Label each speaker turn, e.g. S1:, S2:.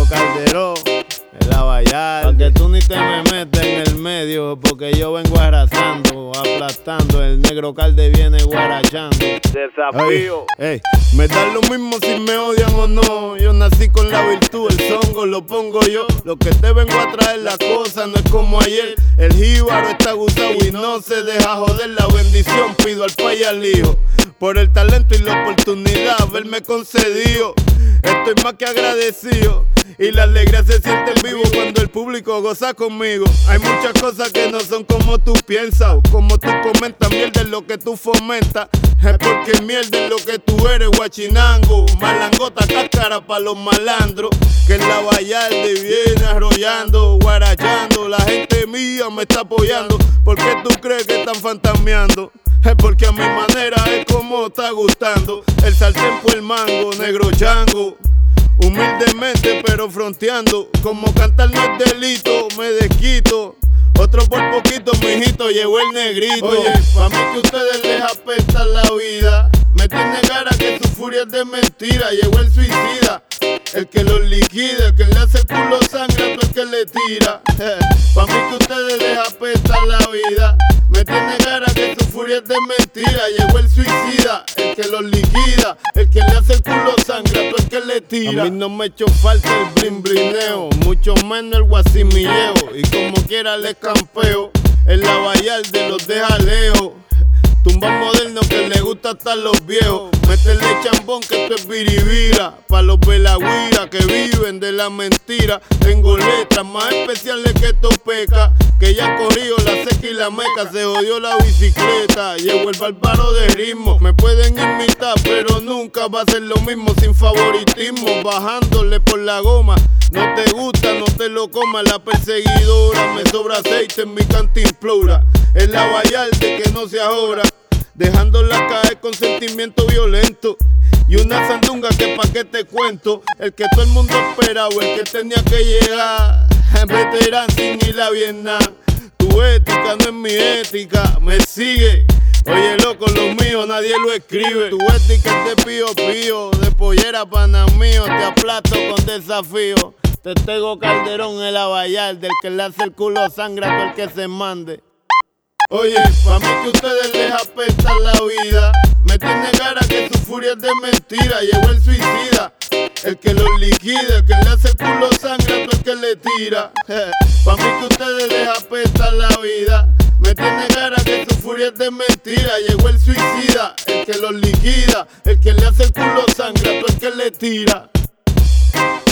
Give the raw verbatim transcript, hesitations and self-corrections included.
S1: Calderón, el Abayal. Pa' que tú ni te me metas en el medio, porque yo vengo arrasando, aplastando. El negro Calde viene guarachando.
S2: Desafío.
S1: Ey, ey, me da lo mismo si me odian o no. Yo nací con la virtud, el zongo lo pongo yo. Lo que te vengo a traer la cosa no es como ayer. El jíbaro está gustado y no se deja joder. La bendición pido al Pai y al Hijo, por el talento y la oportunidad haberme concedido. Estoy más que agradecido y la alegría se siente en vivo cuando el público goza conmigo. Hay muchas cosas que no son como tú piensas o como tú comentas. Mierda es lo que tú fomentas, es porque mierda es lo que tú eres, guachinango. Malangota, cáscara pa' los malandros, que en la Vallarde viene arrollando, guarachando. La gente mía me está apoyando. ¿Por qué tú crees que están fantasmeando? Es porque a mi manera es como está gustando. El sartén por el mango, negro chango. Humildemente pero fronteando. Como cantar no es delito, me desquito. Otro por poquito, mijito, llegó el negrito. Oye, pa' mí que ustedes les apesta la vida. Me tiene cara que su furia es de mentira. Llegó el suicida, el que los liquida, el que le hace el culo sangre, el que le tira. Pa' mí que ustedes les apesta la vida. Me tiene cara que su furia es de mentira. Llegó el suicida, el que los liquida, el que le hace el culo sangre, el que le tira. A mí no me echó falta el brimbrineo, mucho menos el guasimilleo. Y como quiera les campeo, en la Vallarde los deja lejos. Tumba moderno que le gusta hasta los viejos. Métele chambón que esto es biribira. Pa' los velagüiras que viven de la mentira. Tengo letras más especiales que Topeca, que ya corrió la seca y la meca. Se jodió la bicicleta, llegó el bárbaro de ritmo. Me pueden imitar pero nunca va a ser lo mismo. Sin favoritismo, bajándole por la goma. No te gusta, no te lo comas. La perseguidora, me sobra aceite en mi cantimplora. En la Vallarde que no se ahora, dejándola caer con sentimiento violento. Y una sandunga que pa' qué te cuento. El que todo el mundo esperaba, el que tenía que llegar. Veterán sin ir a Vietnam. Tu ética no es mi ética, me sigue. Oye loco, lo mío nadie lo escribe. Tu ética es de pío pío, de pollera pana mío. Te aplasto con desafío. Te tengo Calderón el Abayal, del que le hace el culo sangre a todo el que se mande. Oye, pa' mí que ustedes les apesta la vida. Me tiene cara que su furia es de mentira. Llegó el suicida, el que los liquida, el que le hace el culo sangre a todo el que le tira. Pa' mí que ustedes les apesta la vida. Me tiene cara que su furia es de mentira. Llegó el suicida, el que los liquida, el que le hace el culo sangre a todo el que le tira.